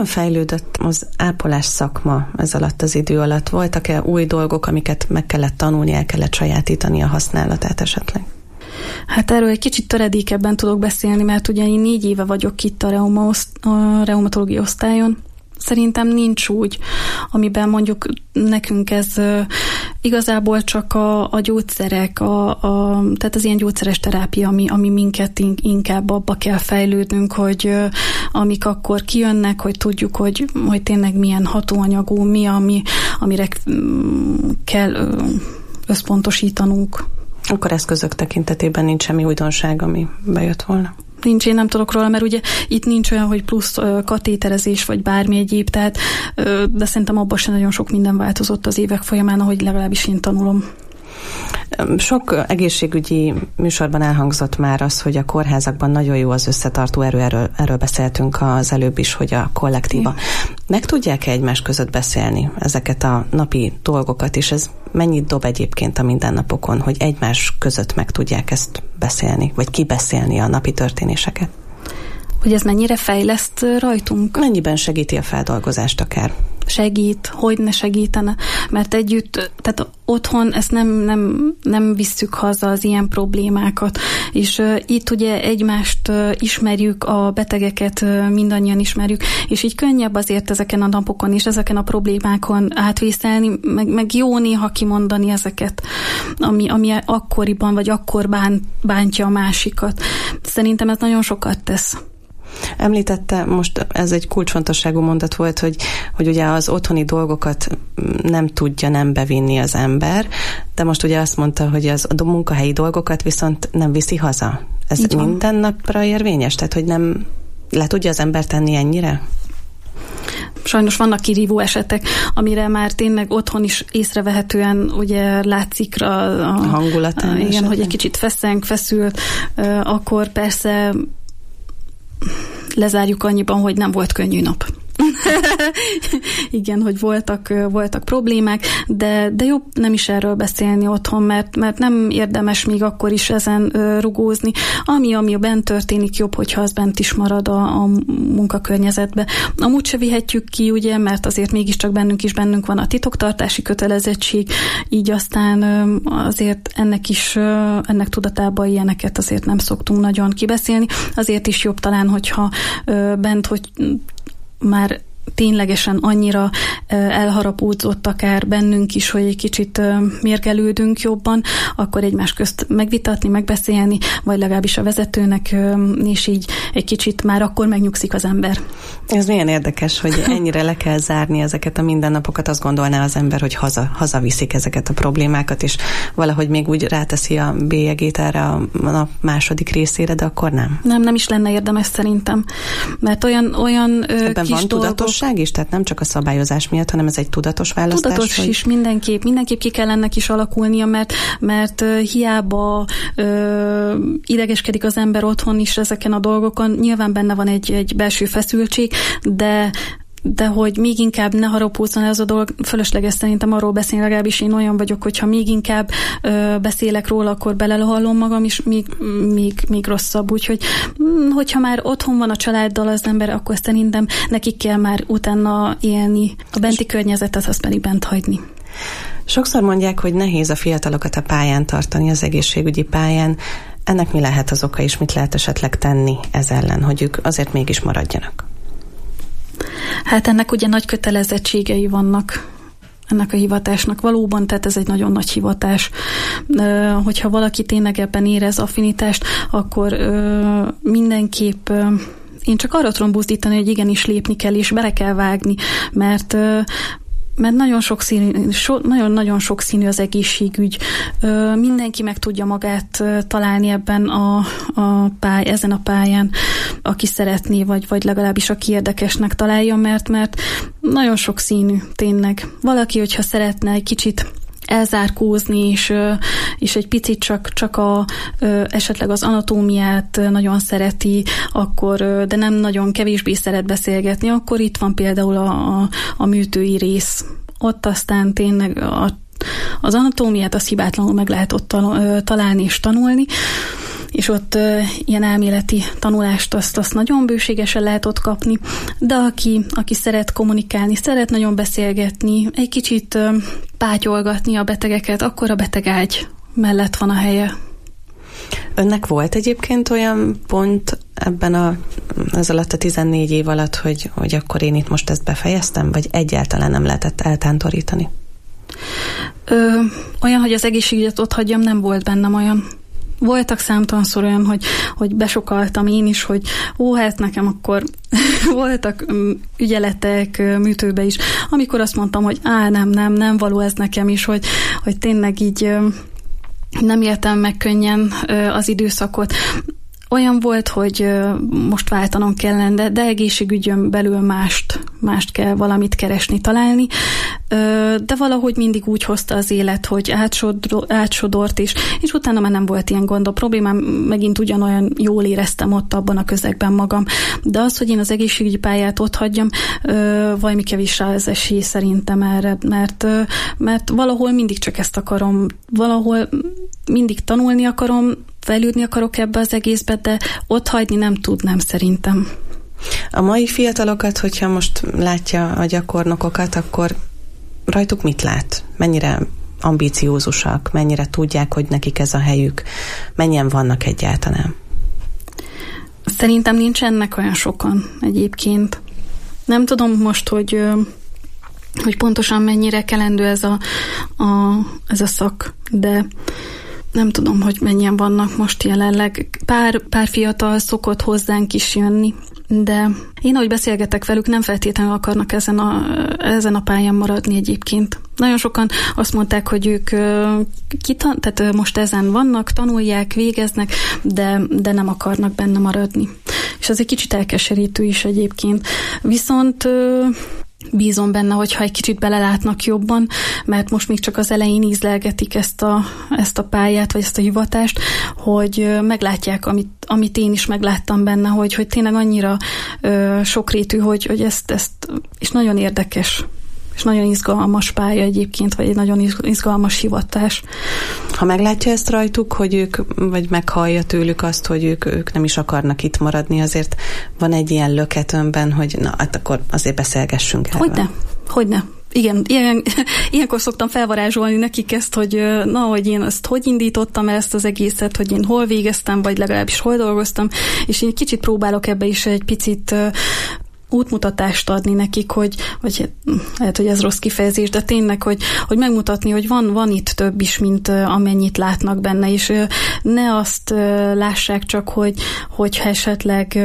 Hogyan fejlődött az ápolás szakma ez alatt az idő alatt? Voltak-e új dolgok, amiket meg kellett tanulni, el kellett sajátítani a használatát esetleg? Hát erről egy kicsit töredékebben tudok beszélni, mert ugye én 4 éve vagyok itt a reumatológia osztályon. Szerintem nincs úgy, amiben mondjuk nekünk ez igazából csak a gyógyszerek, tehát az ilyen gyógyszeres terápia, ami minket inkább abba kell fejlődnünk, hogy amik akkor kijönnek, hogy tudjuk, hogy tényleg milyen hatóanyagú, mi, amire kell összpontosítanunk. Akkor eszközök tekintetében nincs semmi újdonság, ami bejött volna? Nincs, én nem tudok róla, mert ugye itt nincs olyan, hogy plusz katéterezés, vagy bármi egyéb, tehát, de szerintem abban sem nagyon sok minden változott az évek folyamán, ahogy legalábbis én tanulom. Sok egészségügyi műsorban elhangzott már az, hogy a kórházakban nagyon jó az összetartó erő, erről beszéltünk az előbb is, hogy a kollektíva. Meg tudják-e egymás között beszélni ezeket a napi dolgokat, és ez mennyit dob egyébként a mindennapokon, hogy egymás között meg tudják ezt beszélni, vagy kibeszélni a napi történéseket? Hogy ez mennyire fejleszt rajtunk? Mennyiben segíti a feldolgozást akár? Segít, hogy ne segítene, mert együtt, tehát otthon ezt nem visszük haza az ilyen problémákat, és itt ugye egymást ismerjük, a betegeket mindannyian ismerjük, és így könnyebb azért ezeken a napokon és ezeken a problémákon átvészelni, meg jó néha kimondani ezeket, ami akkoriban vagy akkor bántja a másikat. Szerintem ez nagyon sokat tesz. Említette, most ez egy kulcsfontosságú mondat volt, hogy ugye az otthoni dolgokat nem tudja nem bevinni az ember, de most ugye azt mondta, hogy a munkahelyi dolgokat viszont nem viszi haza. Ez minden napra érvényes? Tehát, hogy nem le tudja az ember tenni ennyire? Sajnos vannak kirívó esetek, amire már tényleg otthon is észrevehetően ugye látszik a hangulatán. Igen, hogy egy kicsit feszült, akkor persze lezárjuk annyiban, hogy nem volt könnyű nap. Igen, hogy voltak problémák, de jobb nem is erről beszélni otthon, mert nem érdemes még akkor is ezen rugózni. Ami bent történik, jobb, hogyha az bent is marad a munkakörnyezetbe. Amúgy se vihetjük ki, ugye, mert azért mégiscsak bennünk van a titoktartási kötelezettség, így aztán azért ennek tudatában ilyeneket azért nem szoktunk nagyon kibeszélni. Azért is jobb talán, hogyha bent, hogy már ténylegesen annyira elharapódzott akár bennünk is, hogy egy kicsit mérgelődünk jobban, akkor egymás közt megvitatni, megbeszélni, vagy legalábbis a vezetőnek, és így egy kicsit már akkor megnyugszik az ember. Ez milyen érdekes, hogy ennyire le kell zárni ezeket a mindennapokat, azt gondolná az ember, hogy hazaviszik ezeket a problémákat, és valahogy még úgy ráteszi a bélyegét erre a nap második részére, de akkor nem. Nem is lenne érdemes szerintem, mert olyan ebben kis van tudatosság is, tehát nem csak a szabályozás miatt, hanem ez egy tudatos választás? Tudatos is mindenképp ki kell ennek is alakulnia, mert hiába idegeskedik az ember otthon is ezeken a dolgokon, nyilván benne van egy belső feszültség, de hogy még inkább ne harapózzon ez a dolog, fölösleges szerintem arról beszélni, legalábbis én olyan vagyok, hogyha még inkább beszélek róla, akkor belehallom magam is, még rosszabb. Úgyhogy, hogyha már otthon van a családdal az ember, akkor szerintem nekik kell már utána élni. A benti környezetet, azt pedig bent hagyni. Sokszor mondják, hogy nehéz a fiatalokat a pályán tartani, az egészségügyi pályán. Ennek mi lehet az oka, és mit lehet esetleg tenni ez ellen, hogy ők azért mégis maradjanak? Hát ennek ugye nagy kötelezettségei vannak ennek a hivatásnak valóban, tehát ez egy nagyon nagy hivatás. Hogyha valaki tényleg ebben érez affinitást, akkor mindenképp én csak arra tudom buzdítani, hogy igenis lépni kell, és bele kell vágni, mert nagyon sokszínű az egészségügy. Mindenki meg tudja magát találni ebben ezen a pályán, aki szeretné, vagy legalábbis aki érdekesnek találja, mert nagyon sokszínű tényleg. Valaki, hogyha szeretne egy kicsit elzárkózni, és egy picit csak esetleg az anatómiát nagyon szereti, akkor, de nem nagyon kevésbé szeret beszélgetni, akkor itt van például a műtői rész. Ott aztán tényleg az anatómiát, az hibátlanul meg lehet ott találni és tanulni, és ott ilyen elméleti tanulást azt nagyon bőségesen lehet ott kapni, de aki szeret kommunikálni, szeret nagyon beszélgetni, egy kicsit pátyolgatni a betegeket, akkor a betegágy mellett van a helye. Önnek volt egyébként olyan pont ez alatt a 14 év alatt, hogy akkor én itt most ezt befejeztem, vagy egyáltalán nem lehetett eltántorítani? Olyan, hogy az egészségügyet ott hagyjam, nem volt bennem olyan. Voltak számtalanszor olyan, hogy besokaltam én is, hogy hát nekem akkor voltak ügyeletek műtőbe is, amikor azt mondtam, hogy nem való ez nekem is, hogy tényleg így nem éltem meg könnyen az időszakot. Olyan volt, hogy most váltanom kellene, de egészségügyön belül mást kell valamit keresni, találni, de valahogy mindig úgy hozta az élet, hogy átsodort is, és utána már nem volt ilyen gond. A problémám, megint ugyanolyan jól éreztem ott abban a közegben magam. De az, hogy én az egészségügyi pályát ott hagyjam, valami kevés rá az esély szerintem erre, mert valahol mindig csak ezt akarom, valahol mindig tanulni akarom, fejlődni akarok ebbe az egészbe, de ott hagyni nem tudnám szerintem. A mai fiatalokat, hogyha most látja a gyakornokokat, akkor rajtuk mit lát? Mennyire ambiciózusak? Mennyire tudják, hogy nekik ez a helyük? Mennyien vannak egyáltalán? Szerintem nincsenek olyan sokan egyébként. Nem tudom most, hogy pontosan mennyire kelendő ez a szak, de nem tudom, hogy mennyien vannak most jelenleg. Pár fiatal szokott hozzánk is jönni, de én, ahogy beszélgetek velük, nem feltétlenül akarnak ezen a pályán maradni egyébként. Nagyon sokan azt mondták, hogy ők tehát most ezen vannak, tanulják, végeznek, de nem akarnak benne maradni. És ez egy kicsit elkeserítő is egyébként. Viszont bízom benne, hogyha egy kicsit belelátnak jobban, mert most még csak az elején ízlelgetik ezt a pályát, vagy ezt a hivatást, hogy meglátják, amit én is megláttam benne, hogy tényleg annyira sokrétű, hogy ezt és nagyon érdekes, és nagyon izgalmas pálya egyébként, vagy egy nagyon izgalmas hivatás. Ha meglátja ezt rajtuk, hogy ők, vagy meghallja tőlük azt, hogy ők nem is akarnak itt maradni, azért van egy ilyen löket önben, hogy na, hát akkor azért beszélgessünk erről. Hogyne. Igen, ilyenkor szoktam felvarázsolni nekik ezt, hogy én ezt hogy indítottam el ezt az egészet, hogy én hol végeztem, vagy legalábbis hol dolgoztam, és én kicsit próbálok ebbe is egy picit útmutatást adni nekik, vagy lehet, hogy ez rossz kifejezés, de tényleg, hogy megmutatni, hogy van itt több is, mint amennyit látnak benne, és ne azt lássák csak, hogy esetleg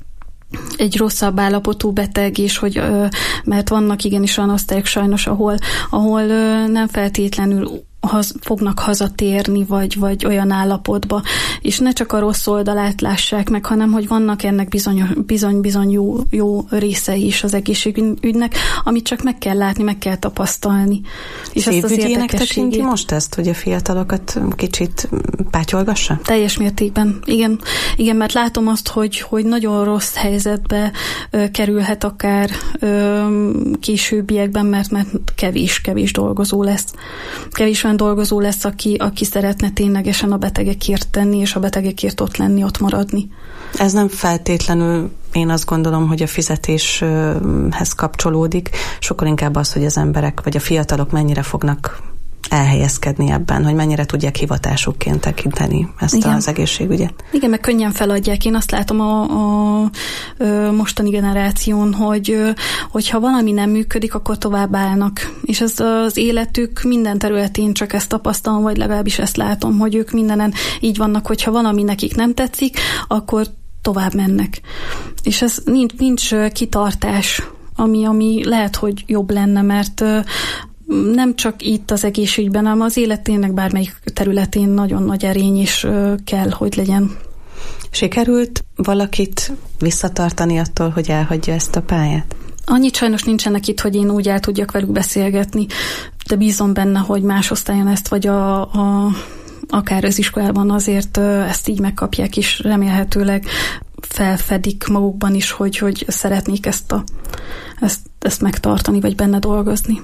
egy rosszabb állapotú beteg, és mert vannak igenis olyan osztályok sajnos, ahol nem feltétlenül fognak hazatérni, vagy olyan állapotba, és ne csak a rossz oldalát lássák meg, hanem hogy vannak ennek bizony jó részei is az egészségügynek, amit csak meg kell látni, meg kell tapasztalni. És ezt az érdekességét tekinti most ezt, hogy a fiatalokat kicsit pátyolgassa? Teljes mértékben, igen, mert látom azt, hogy nagyon rossz helyzetbe kerülhet akár későbbiekben, mert kevés dolgozó lesz. Kevés olyan dolgozó lesz, aki szeretne ténylegesen a betegekért tenni, és a betegekért ott lenni, ott maradni. Ez nem feltétlenül, én azt gondolom, hogy a fizetéshez kapcsolódik, sokkal inkább az, hogy az emberek, vagy a fiatalok mennyire fognak elhelyezkedni ebben, hogy mennyire tudják hivatásukként tekinteni ezt az egészségügyet. Igen, meg könnyen feladják. Én azt látom a mostani generáción, hogyha valami nem működik, akkor tovább állnak. És ez az életük minden területén csak ezt tapasztalom, vagy legalábbis ezt látom, hogy ők mindenen így vannak, hogyha valami nekik nem tetszik, akkor tovább mennek. És ez nincs kitartás, ami lehet, hogy jobb lenne, mert nem csak itt az egészségügyben, hanem az életének bármelyik területén nagyon nagy erény is kell, hogy legyen. Sikerült valakit visszatartani attól, hogy elhagyja ezt a pályát? Annyit sajnos nincsenek itt, hogy én úgy el tudjak velük beszélgetni, de bízom benne, hogy más osztályon ezt, vagy akár az iskolában azért ezt így megkapják, és remélhetőleg felfedik magukban is, hogy szeretnék ezt megtartani, vagy benne dolgozni.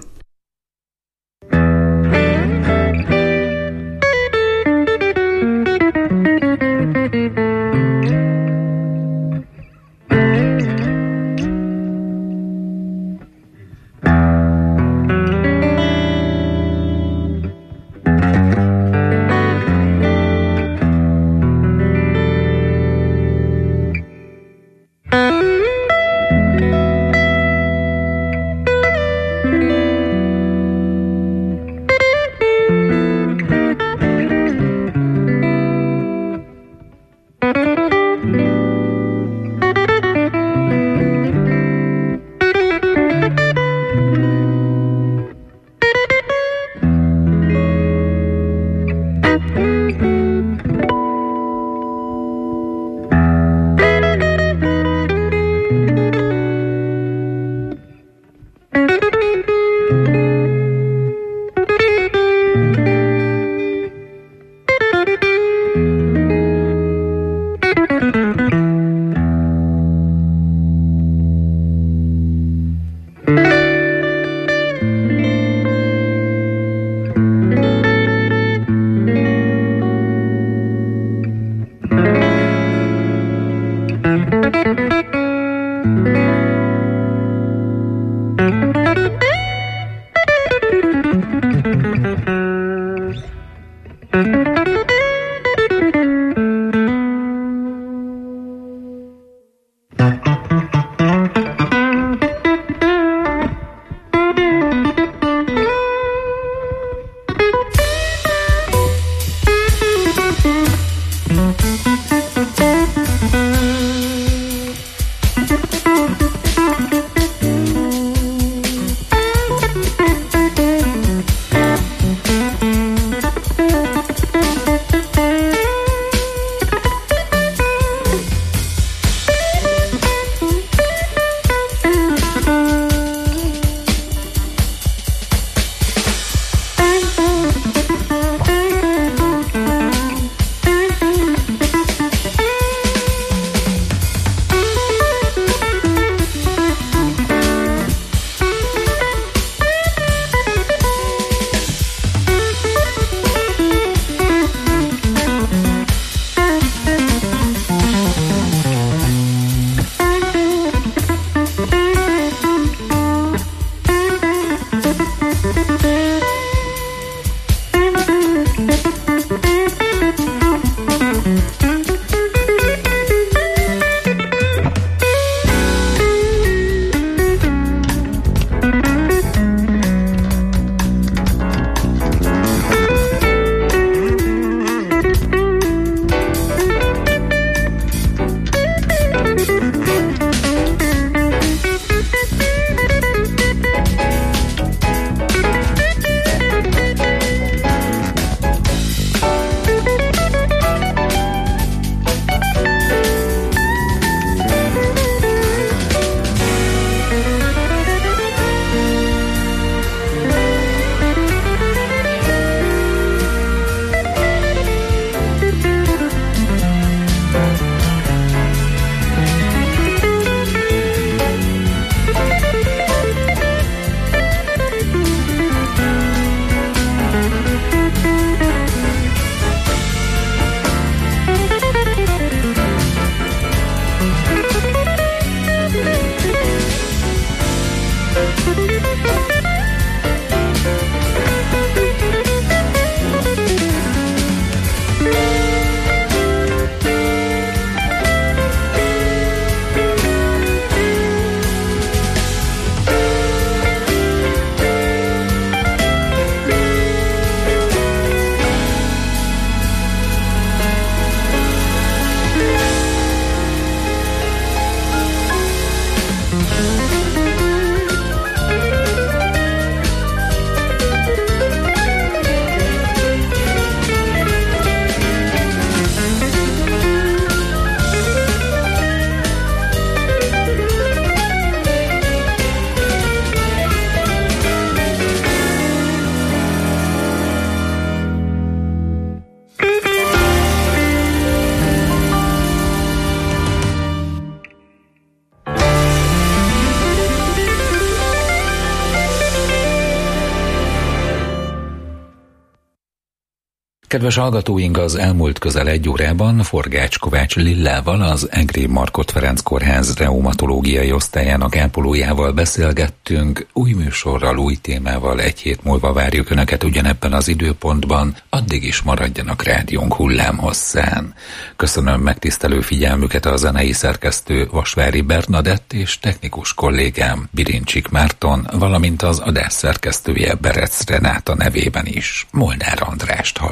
Kedves hallgatóink, az elmúlt közel egy órában Forgács Kovács Lillával, az Egri Markhot Ferenc Kórház reumatológiai osztályának ápolójával beszélgettünk. Új műsorral, új témával egy hét múlva várjuk Önöket ugyanebben az időpontban, addig is maradjanak rádiónk hullámhosszán. Köszönöm megtisztelő figyelmüket a zenei szerkesztő Vasvári Bernadett és technikus kollégám Birincsik Márton, valamint az adás szerkesztője Berec Renáta nevében is. Molnár Andrást hallják.